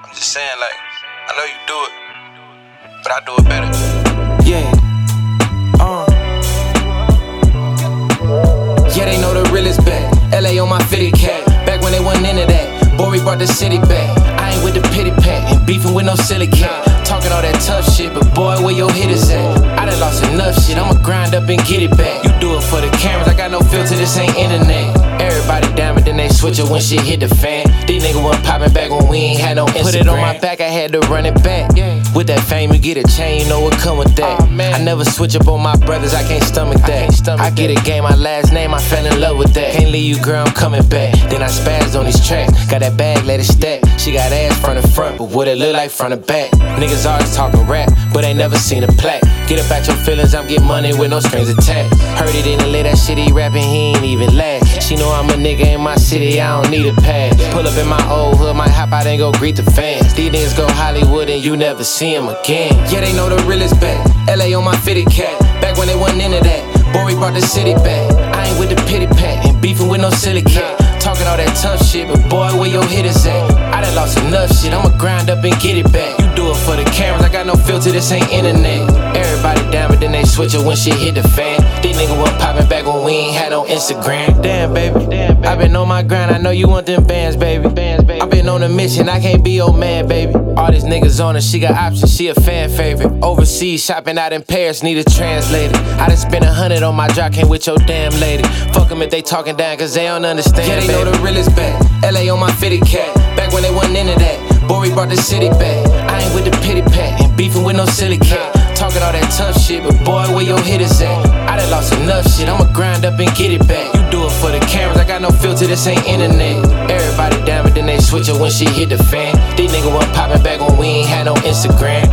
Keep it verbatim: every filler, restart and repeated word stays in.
I'm just saying, like, I know you do it, but I do it better. Yeah. Uh. Yeah, they know the realest back. L A on my fitted cat. Back when they wasn't into that. Boy, we brought the city back. I ain't with the pity pat. Ain't beefing with no silly cat. Talking all that tough shit, but boy, where your hitters at? I done lost enough shit, I'ma grind up and get it back. You do it for the cameras, I got no filter, this ain't internet. Everybody down, but then they switch it when shit hit the fan. These niggas wasn't popping back when we ain't had no Instagram. Put it on my back, I had to run it back. With that fame, you get a chain, you know what come with that. I never switch up on my brothers, I can't stomach that. I get a game, my last name, I fell in love with that. Can't leave you, girl, I'm coming back. Then I spazzed on these tracks, got that bag, let it stack. She got ass front and front, but what it look like front and back? Niggas always talking rap, but ain't never seen a plaque. Get up at your feelings, I'm getting money with no strings attached. Heard it in the late, that shit he rapping, he ain't even laugh. She know I'm a nigga in my city, I don't need a pass. Pull up in my old hood, might hop out and go greet the fans. These niggas go Hollywood and you never see them again. Yeah, they know the realest back. L A on my fitted cat. Back when they wasn't into that. Boy, we brought the city back. I ain't with the pity pat. Ain't beefing with no silly cat. Talking all that tough shit, but boy, where your hitters at? I done lost enough shit, I'ma grind up and get it back. You do it for the cameras, I got no filter, this ain't internet. Everybody down, but then they switch it when shit hit the fan. These niggas wasn't popping back when we ain't had no Instagram. Damn, baby, Damn, baby. I been on my grind, I know you want them bands, baby. Bands, baby. I been on a mission, I can't be your man, baby. All these niggas on her, she got options, she a fan favorite. Overseas, shopping out in Paris, need a translator. I done spent a hundred on my drop, came with your damn lady. Fuck them if they talking down, cause they don't understand. Yeah, they know the realest back. L A on my fitted cat. Back when they wasn't into that. Boy, we brought the city back. I ain't with the pity pat. Ain't beefing with no silly cat. Talking all that tough shit, but boy, where your hitters at? I done lost enough shit, I'ma grind up and get it back. You do it for the cameras, I got no filter, this ain't internet. Everybody down, but then they switch it when shit hit the fan. These niggas wasn't popping back when we ain't had no Instagram.